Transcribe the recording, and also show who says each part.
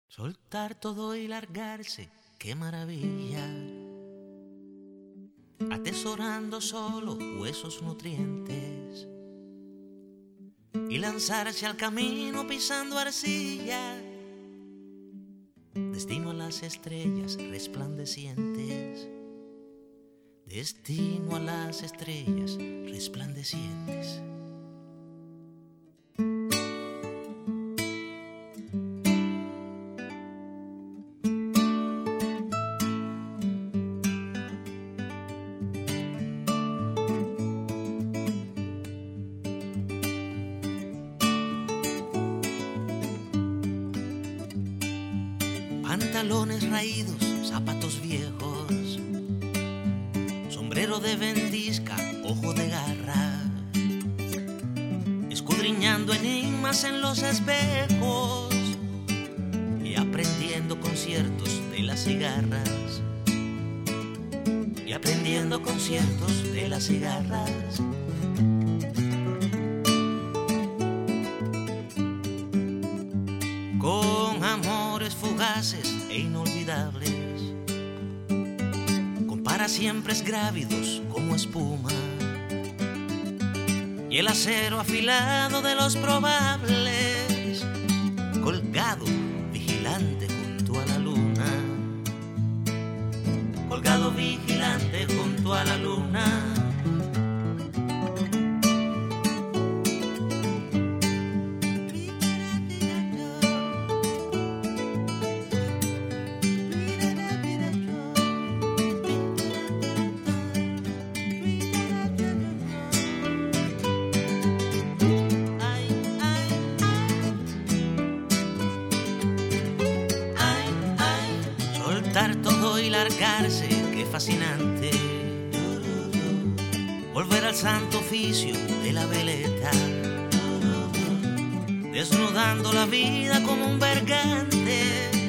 Speaker 1: Soltar todo y largarse, qué maravilla. Atesorando solo huesos nutrientes y lanzarse al camino pisando arcilla. Destino a las estrellas resplandecientes. Destino a las estrellas resplandecientes. Pantalones raídos, zapatos viejos, sombrero de ventisca, ojo de garra, escudriñando enigmas en los espejos y aprendiendo conciertos de las cigarras, y aprendiendo conciertos de las cigarras. Con amores fugaces e inolvidables, con para siempre grávidos como espuma, y el acero afilado de los probables, colgado vigilante junto a la luna, colgado vigilante junto a la luna. Soltar todo y largarse, qué fascinante. Volver al santo oficio de la veleta, desnudando la vida como un bergante.